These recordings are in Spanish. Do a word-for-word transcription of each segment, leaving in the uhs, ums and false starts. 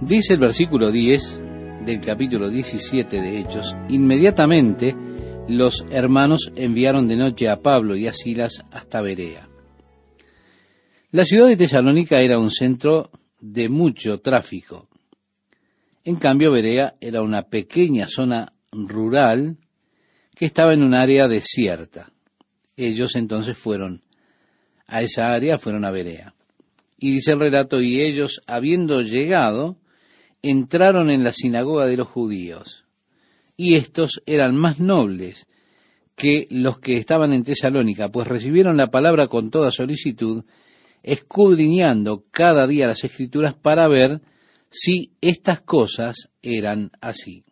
Dice el versículo diez del capítulo diecisiete de Hechos: inmediatamente los hermanos enviaron de noche a Pablo y a Silas hasta Berea. La ciudad de Tesalónica era un centro de mucho tráfico. En cambio, Berea era una pequeña zona rural que estaba en un área desierta. Ellos entonces fueron a esa área, fueron a Berea. Y dice el relato: y ellos, habiendo llegado, entraron en la sinagoga de los judíos. Y estos eran más nobles que los que estaban en Tesalónica, pues recibieron la palabra con toda solicitud, escudriñando cada día las Escrituras para ver si estas cosas eran así.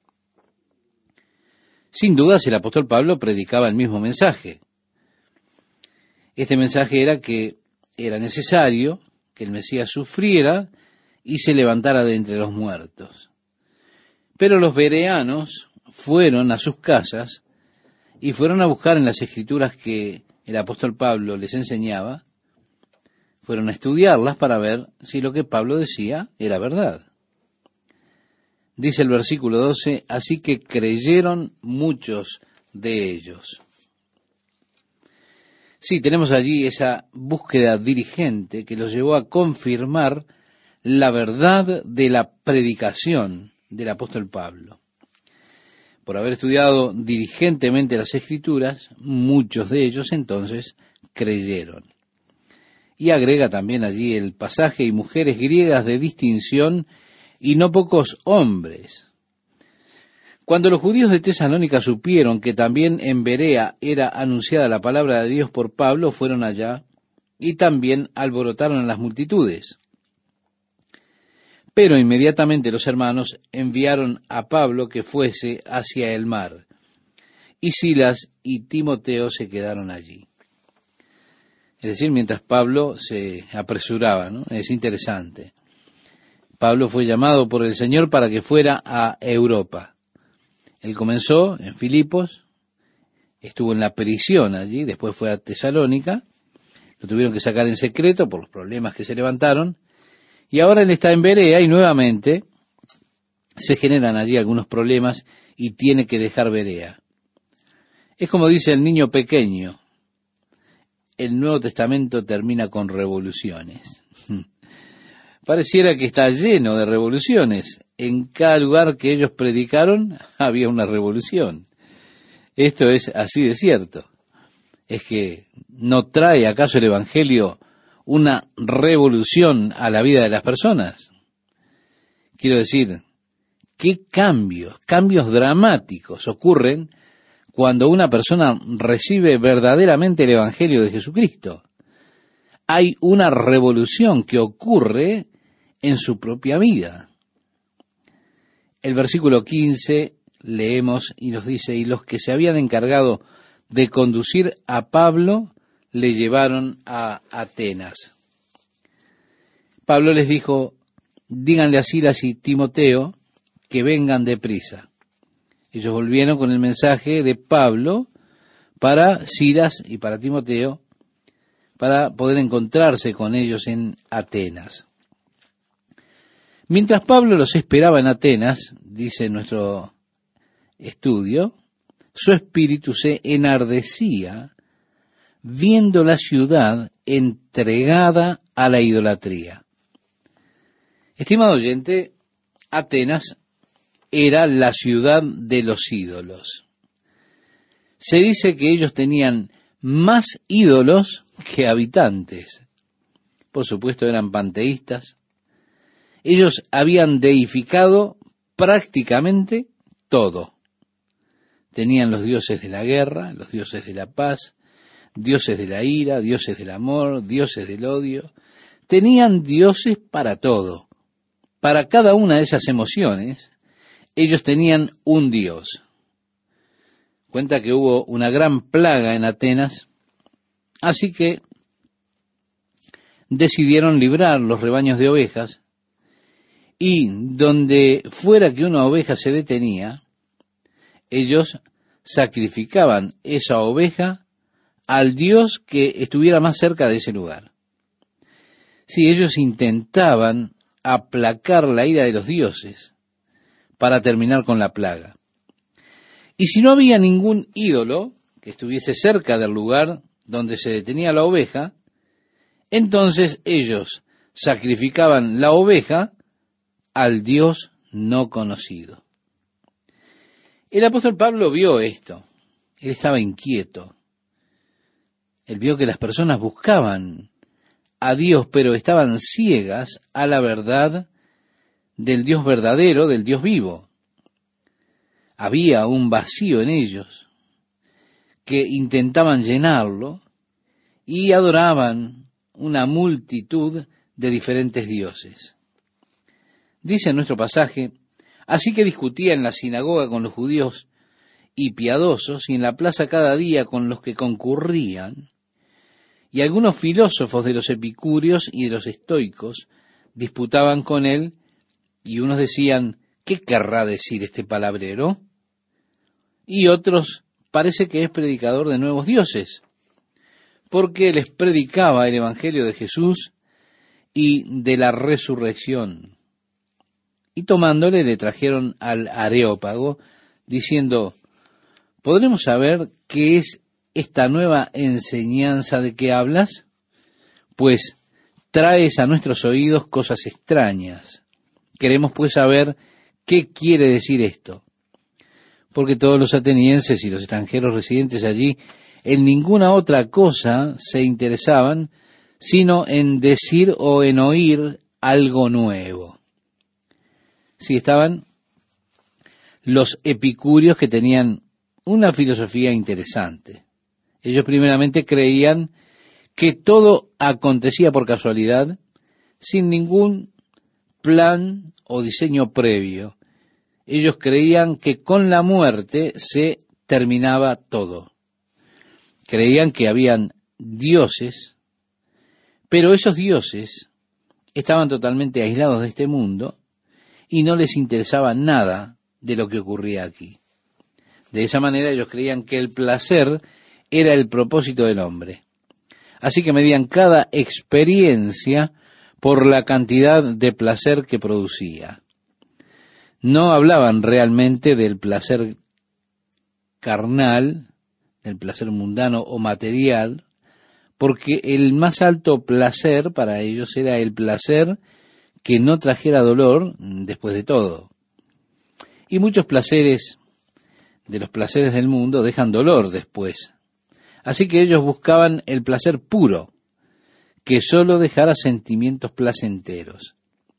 Sin dudas, el apóstol Pablo predicaba el mismo mensaje. Este mensaje era que era necesario que el Mesías sufriera y se levantara de entre los muertos. Pero los bereanos fueron a sus casas y fueron a buscar en las Escrituras que el apóstol Pablo les enseñaba, fueron a estudiarlas para ver si lo que Pablo decía era verdad. Dice el versículo doce: así que creyeron muchos de ellos. Sí, tenemos allí esa búsqueda diligente que los llevó a confirmar la verdad de la predicación del apóstol Pablo. Por haber estudiado diligentemente las Escrituras, muchos de ellos entonces creyeron. Y agrega también allí el pasaje: y mujeres griegas de distinción, y no pocos hombres. Cuando los judíos de Tesalónica supieron que también en Berea era anunciada la palabra de Dios por Pablo, fueron allá y también alborotaron a las multitudes. Pero inmediatamente los hermanos enviaron a Pablo que fuese hacia el mar, y Silas y Timoteo se quedaron allí. Es decir, mientras Pablo se apresuraba, ¿no? Es interesante. Pablo fue llamado por el Señor para que fuera a Europa. Él comenzó en Filipos, estuvo en la prisión allí, después fue a Tesalónica, lo tuvieron que sacar en secreto por los problemas que se levantaron, y ahora él está en Berea y nuevamente se generan allí algunos problemas y tiene que dejar Berea. Es como dice el niño pequeño: el Nuevo Testamento termina con revoluciones. Pareciera que está lleno de revoluciones. En cada lugar que ellos predicaron había una revolución. Esto es así de cierto. Es que ¿no trae acaso el Evangelio una revolución a la vida de las personas? Quiero decir, ¿qué cambios, cambios dramáticos ocurren cuando una persona recibe verdaderamente el Evangelio de Jesucristo? Hay una revolución que ocurre en su propia vida. El versículo quince leemos y nos dice: y los que se habían encargado de conducir a Pablo le llevaron a Atenas. Pablo les dijo: díganle a Silas y Timoteo que vengan deprisa. Ellos volvieron con el mensaje de Pablo para Silas y para Timoteo, para poder encontrarse con ellos en Atenas. Mientras Pablo los esperaba en Atenas, dice nuestro estudio, su espíritu se enardecía viendo la ciudad entregada a la idolatría. Estimado oyente, Atenas era la ciudad de los ídolos. Se dice que ellos tenían más ídolos que habitantes. Por supuesto, eran panteístas. Ellos habían deificado prácticamente todo. Tenían los dioses de la guerra, los dioses de la paz, dioses de la ira, dioses del amor, dioses del odio. Tenían dioses para todo. Para cada una de esas emociones, ellos tenían un dios. Cuenta que hubo una gran plaga en Atenas, así que decidieron librar los rebaños de ovejas, y donde fuera que una oveja se detenía, ellos sacrificaban esa oveja al dios que estuviera más cerca de ese lugar. Sí, ellos intentaban aplacar la ira de los dioses para terminar con la plaga. Y si no había ningún ídolo que estuviese cerca del lugar donde se detenía la oveja, entonces ellos sacrificaban la oveja al Dios no conocido. El apóstol Pablo vio esto. Él estaba inquieto. Él vio que las personas buscaban a Dios, pero estaban ciegas a la verdad del Dios verdadero, del Dios vivo. Había un vacío en ellos que intentaban llenarlo y adoraban una multitud de diferentes dioses. Dice en nuestro pasaje: así que discutía en la sinagoga con los judíos y piadosos, y en la plaza cada día con los que concurrían, y algunos filósofos de los epicúreos y de los estoicos disputaban con él, y unos decían: ¿qué querrá decir este palabrero? Y otros: parece que es predicador de nuevos dioses, porque les predicaba el evangelio de Jesús y de la resurrección. Y tomándole le trajeron al Areópago, diciendo: ¿podremos saber qué es esta nueva enseñanza de que hablas? Pues traes a nuestros oídos cosas extrañas. Queremos pues saber qué quiere decir esto. Porque todos los atenienses y los extranjeros residentes allí en ninguna otra cosa se interesaban, sino en decir o en oír algo nuevo. Sí, estaban los epicúreos, que tenían una filosofía interesante. Ellos primeramente creían que todo acontecía por casualidad, sin ningún plan o diseño previo. Ellos creían que con la muerte se terminaba todo. Creían que habían dioses, pero esos dioses estaban totalmente aislados de este mundo y no les interesaba nada de lo que ocurría aquí. De esa manera ellos creían que el placer era el propósito del hombre. Así que medían cada experiencia por la cantidad de placer que producía. No hablaban realmente del placer carnal, del placer mundano o material, porque el más alto placer para ellos era el placer que no trajera dolor después de todo. Y muchos placeres de los placeres del mundo dejan dolor después. Así que ellos buscaban el placer puro, que sólo dejara sentimientos placenteros.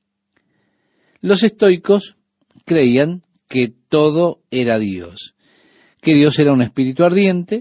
Los estoicos creían que todo era Dios, que Dios era un espíritu ardiente,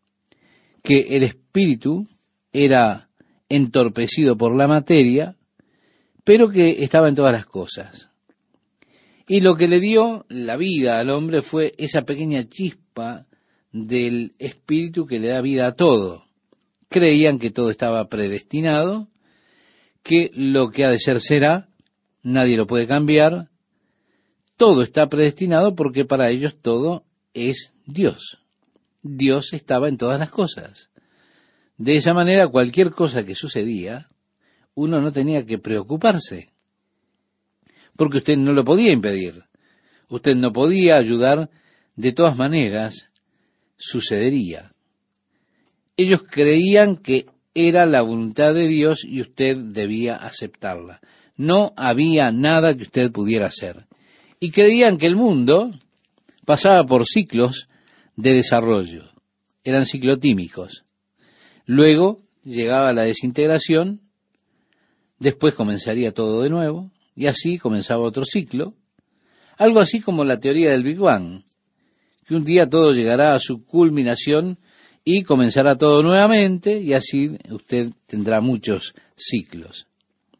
que el espíritu era entorpecido por la materia, pero que estaba en todas las cosas. Y lo que le dio la vida al hombre fue esa pequeña chispa del espíritu que le da vida a todo. Creían que todo estaba predestinado, que lo que ha de ser será, nadie lo puede cambiar, todo está predestinado porque para ellos todo es Dios. Dios estaba en todas las cosas. De esa manera, cualquier cosa que sucedía, uno no tenía que preocuparse, porque usted no lo podía impedir. Usted no podía ayudar, de todas maneras, sucedería. Ellos creían que era la voluntad de Dios y usted debía aceptarla. No había nada que usted pudiera hacer. Y creían que el mundo pasaba por ciclos de desarrollo. Eran ciclotímicos. Luego llegaba la desintegración, después comenzaría todo de nuevo, y así comenzaba otro ciclo, algo así como la teoría del Big Bang, que un día todo llegará a su culminación y comenzará todo nuevamente, y así usted tendrá muchos ciclos.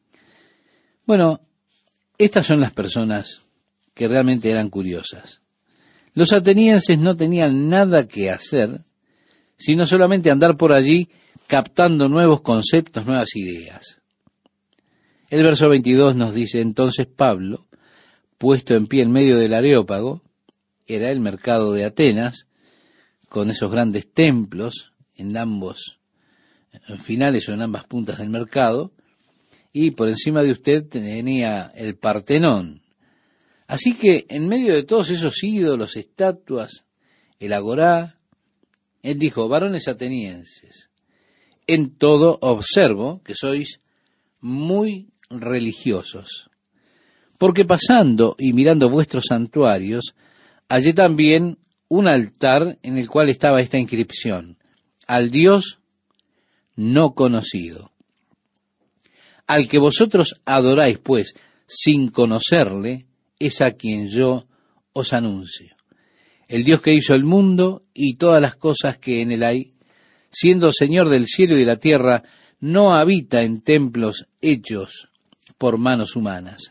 Bueno, estas son las personas que realmente eran curiosas. Los atenienses no tenían nada que hacer, sino solamente andar por allí captando nuevos conceptos, nuevas ideas. El verso veintidós nos dice: entonces Pablo, puesto en pie en medio del Areópago, era el mercado de Atenas, con esos grandes templos en ambos finales o en ambas puntas del mercado, y por encima de usted tenía el Partenón. Así que en medio de todos esos ídolos, estatuas, el agorá, él dijo: varones atenienses, en todo observo que sois muy religiosos, porque pasando y mirando vuestros santuarios, hallé también un altar en el cual estaba esta inscripción: al Dios no conocido. Al que vosotros adoráis, pues, sin conocerle, es a quien yo os anuncio. El Dios que hizo el mundo y todas las cosas que en él hay, siendo Señor del cielo y de la tierra, no habita en templos hechos por manos humanas.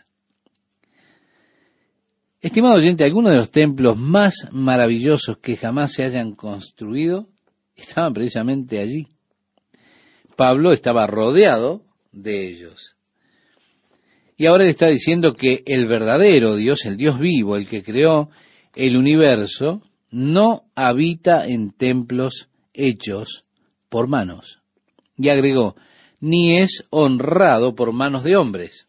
Estimado oyente, algunos de los templos más maravillosos que jamás se hayan construido estaban precisamente allí. Pablo estaba rodeado de ellos. Y ahora él está diciendo que el verdadero Dios, el Dios vivo, el que creó el universo, no habita en templos hechos por manos. Y agregó: ni es honrado por manos de hombres.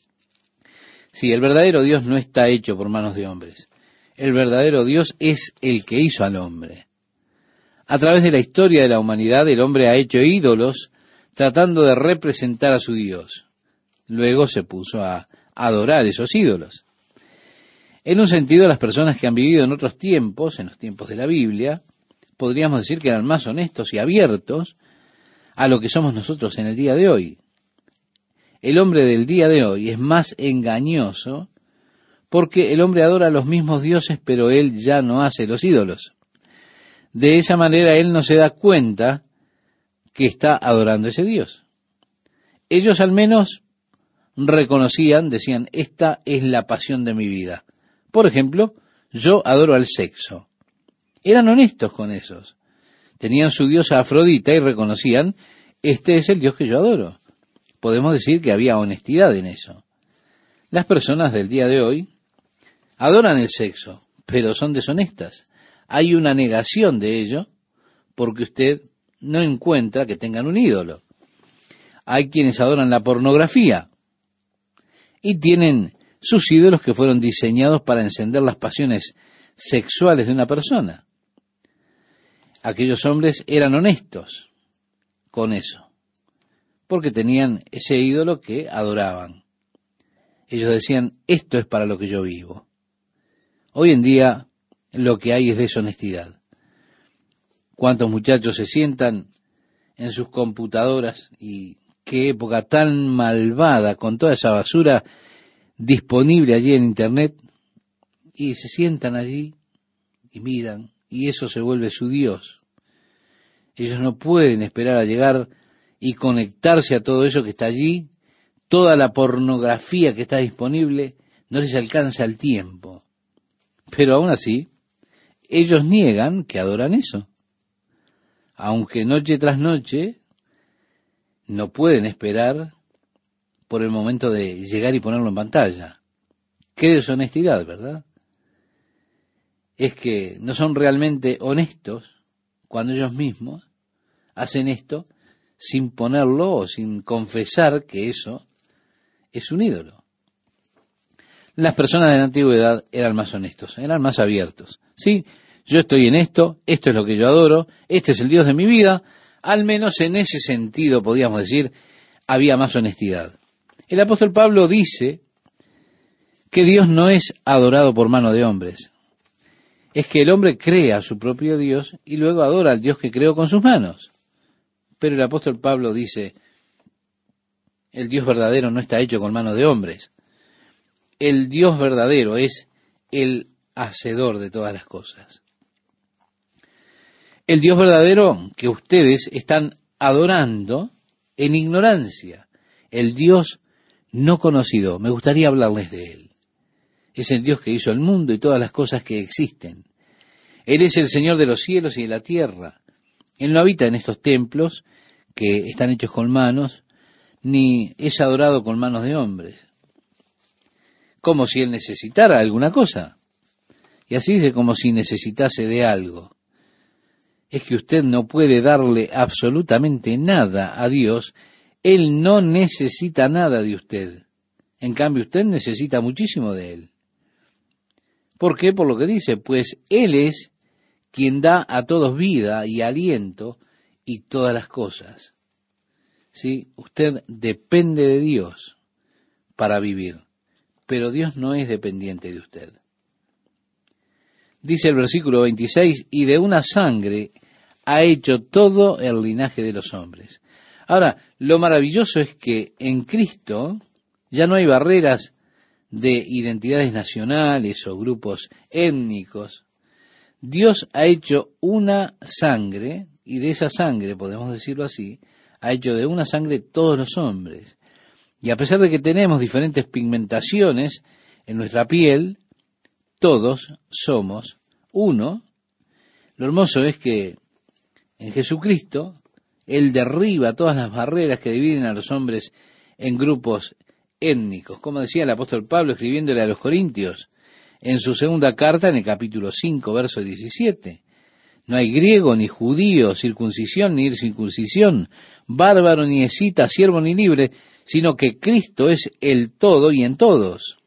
Sí, el verdadero Dios no está hecho por manos de hombres. El verdadero Dios es el que hizo al hombre. A través de la historia de la humanidad, el hombre ha hecho ídolos tratando de representar a su Dios. Luego se puso a adorar esos ídolos. En un sentido, las personas que han vivido en otros tiempos, en los tiempos de la Biblia, podríamos decir que eran más honestos y abiertos a lo que somos nosotros en el día de hoy. El hombre del día de hoy es más engañoso porque el hombre adora a los mismos dioses, pero él ya no hace los ídolos. De esa manera él no se da cuenta que está adorando a ese Dios. Ellos al menos reconocían, decían: esta es la pasión de mi vida. Por ejemplo, yo adoro al sexo. Eran honestos con esos. Tenían su diosa Afrodita y reconocían: este es el Dios que yo adoro. Podemos decir que había honestidad en eso. Las personas del día de hoy adoran el sexo, pero son deshonestas. Hay una negación de ello porque usted no encuentra que tengan un ídolo. Hay quienes adoran la pornografía y tienen sus ídolos que fueron diseñados para encender las pasiones sexuales de una persona. Aquellos hombres eran honestos con eso, porque tenían ese ídolo que adoraban. Ellos decían: esto es para lo que yo vivo. Hoy en día lo que hay es deshonestidad. ¿Cuántos muchachos se sientan en sus computadoras? Y qué época tan malvada, con toda esa basura disponible allí en Internet, y se sientan allí y miran, y eso se vuelve su Dios. Ellos no pueden esperar a llegar y conectarse a todo eso que está allí, toda la pornografía que está disponible, no les alcanza el tiempo. Pero aún así, ellos niegan que adoran eso. Aunque noche tras noche no pueden esperar por el momento de llegar y ponerlo en pantalla. Qué deshonestidad, ¿verdad? Es que no son realmente honestos cuando ellos mismos hacen esto sin ponerlo o sin confesar que eso es un ídolo. Las personas de la antigüedad eran más honestos, eran más abiertos. Sí, yo estoy en esto, esto es lo que yo adoro, este es el Dios de mi vida. Al menos en ese sentido, podríamos decir, había más honestidad. El apóstol Pablo dice que Dios no es adorado por mano de hombres. Es que el hombre crea a su propio Dios y luego adora al Dios que creó con sus manos. Pero el apóstol Pablo dice: el Dios verdadero no está hecho con mano de hombres. El Dios verdadero es el hacedor de todas las cosas. El Dios verdadero que ustedes están adorando en ignorancia. El Dios no conocido. Me gustaría hablarles de Él. Es el Dios que hizo el mundo y todas las cosas que existen. Él es el Señor de los cielos y de la tierra. Él no habita en estos templos que están hechos con manos, ni es adorado con manos de hombres, como si Él necesitara alguna cosa. Y así dice, como si necesitase de algo. Es que usted no puede darle absolutamente nada a Dios Él no necesita nada de usted. En cambio, usted necesita muchísimo de Él. ¿Por qué? Por lo que dice, pues Él es quien da a todos vida y aliento y todas las cosas. ¿Sí? Usted depende de Dios para vivir, pero Dios no es dependiente de usted. Dice el versículo veintiséis, y de una sangre ha hecho todo el linaje de los hombres. Ahora, lo maravilloso es que en Cristo ya no hay barreras de identidades nacionales o grupos étnicos. Dios ha hecho una sangre, y de esa sangre, podemos decirlo así, ha hecho de una sangre todos los hombres. Y a pesar de que tenemos diferentes pigmentaciones en nuestra piel, todos somos uno. Lo hermoso es que en Jesucristo, Él derriba todas las barreras que dividen a los hombres en grupos étnicos. Como decía el apóstol Pablo escribiéndole a los Corintios, en su segunda carta, en el capítulo cinco, verso diecisiete. No hay griego, ni judío, circuncisión, ni circuncisión, bárbaro, ni escita, siervo, ni libre, sino que Cristo es el todo y en todos.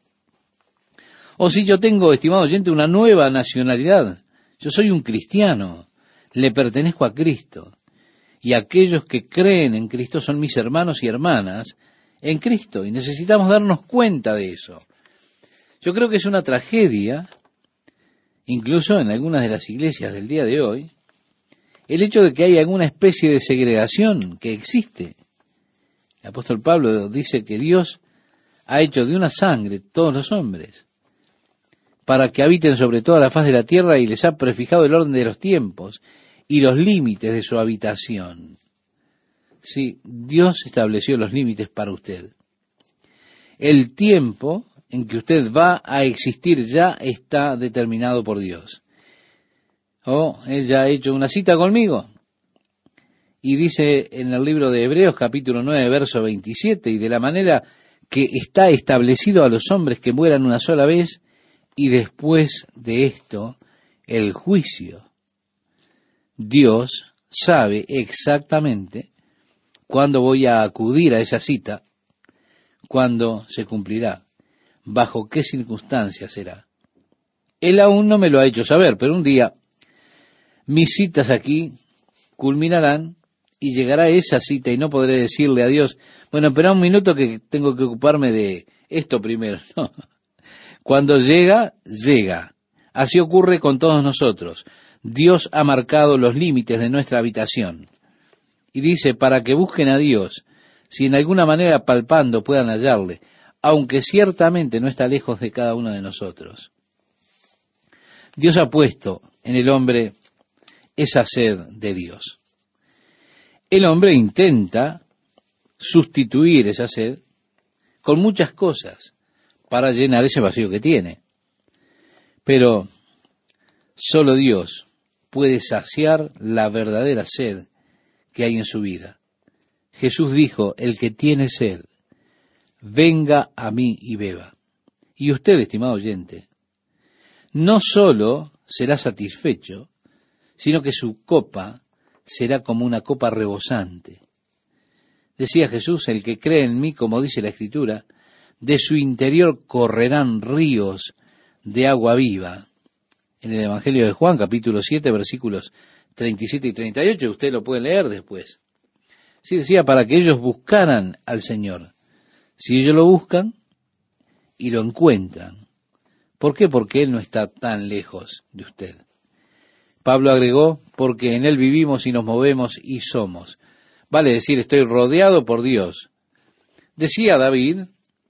O si yo tengo, estimado oyente, una nueva nacionalidad, yo soy un cristiano, le pertenezco a Cristo, y aquellos que creen en Cristo son mis hermanos y hermanas en Cristo, y necesitamos darnos cuenta de eso. Yo creo que es una tragedia, incluso en algunas de las iglesias del día de hoy, el hecho de que haya alguna especie de segregación que existe. El apóstol Pablo dice que Dios ha hecho de una sangre todos los hombres, para que habiten sobre toda la faz de la tierra, y les ha prefijado el orden de los tiempos y los límites de su habitación. Sí, Dios estableció los límites para usted. El tiempo en que usted va a existir ya está determinado por Dios. Oh, Él ya ha hecho una cita conmigo. Y dice en el libro de Hebreos, capítulo nueve, verso veintisiete, y de la manera que está establecido a los hombres que mueran una sola vez, y después de esto, el juicio. Dios sabe exactamente cuándo voy a acudir a esa cita, cuándo se cumplirá, bajo qué circunstancias será. Él aún no me lo ha hecho saber, pero un día mis citas aquí culminarán y llegará esa cita y no podré decirle a Dios, bueno, espera un minuto que tengo que ocuparme de esto primero. No. Cuando llega, llega. Así ocurre con todos nosotros. Dios ha marcado los límites de nuestra habitación. Y dice, para que busquen a Dios, si en alguna manera palpando puedan hallarle, aunque ciertamente no está lejos de cada uno de nosotros. Dios ha puesto en el hombre esa sed de Dios. El hombre intenta sustituir esa sed con muchas cosas para llenar ese vacío que tiene. Pero solo Dios puede saciar la verdadera sed que hay en su vida. Jesús dijo, el que tiene sed, venga a mí y beba. Y usted, estimado oyente, no solo será satisfecho, sino que su copa será como una copa rebosante. Decía Jesús, el que cree en mí, como dice la Escritura, de su interior correrán ríos de agua viva. En el Evangelio de Juan, capítulo siete, versículos treinta y siete y treinta y ocho, usted lo puede leer después. Sí, decía, para que ellos buscaran al Señor. Si ellos lo buscan y lo encuentran. ¿Por qué? Porque Él no está tan lejos de usted. Pablo agregó, porque en Él vivimos y nos movemos y somos. Vale decir, estoy rodeado por Dios. Decía David,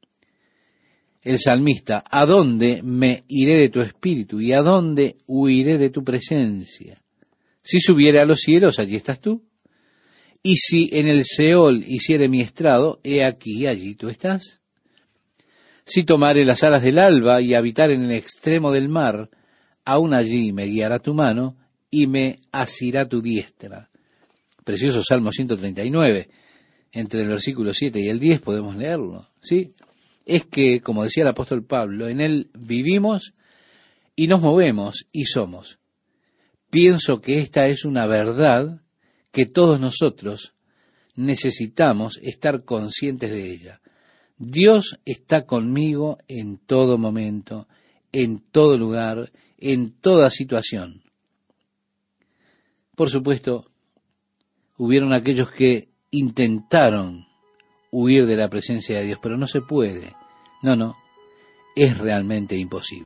el salmista, ¿a dónde me iré de tu espíritu y a dónde huiré de tu presencia? Si subiere a los cielos, allí estás tú. Y si en el Seol hiciere mi estrado, he aquí, allí tú estás. Si tomare las alas del alba y habitar en el extremo del mar, aún allí me guiará tu mano y me asirá tu diestra. Precioso Salmo ciento treinta y nueve. Entre el versículo siete y el diez podemos leerlo, ¿sí? Es que, como decía el apóstol Pablo, en Él vivimos y nos movemos y somos. Pienso que esta es una verdad que todos nosotros necesitamos estar conscientes de ella. Dios está conmigo en todo momento, en todo lugar, en toda situación. Por supuesto, hubieron aquellos que intentaron huir de la presencia de Dios, pero no se puede. No, no, es realmente imposible.